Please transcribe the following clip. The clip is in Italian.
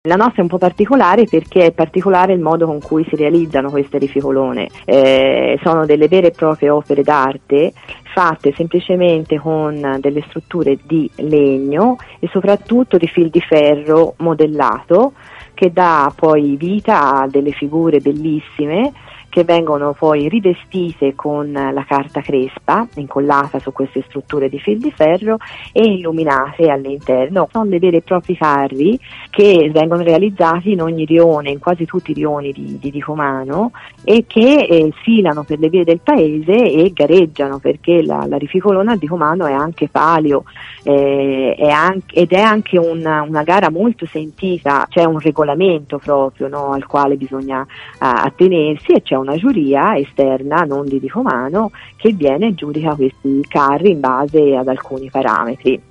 La nostra è un po' particolare perché è particolare il modo con cui si realizzano queste rificolone. Sono delle vere e proprie opere d'arte fatte semplicemente con delle strutture di legno e soprattutto di fil di ferro modellato, che dà poi vita a delle figure bellissime che vengono poi rivestite con la carta crespa incollata su queste strutture di fil di ferro e illuminate all'interno. Sono dei veri e propri carri che vengono realizzati in ogni rione, in quasi tutti i rioni di Dicomano, e che sfilano per le vie del paese e gareggiano, perché la rificolona a Dicomano è anche palio, ed è anche una gara molto sentita. C'è un regolamento proprio, no, al quale bisogna attenersi, e c'è una giuria esterna, non di Dicomano, che viene e giudica questi carri in base ad alcuni parametri.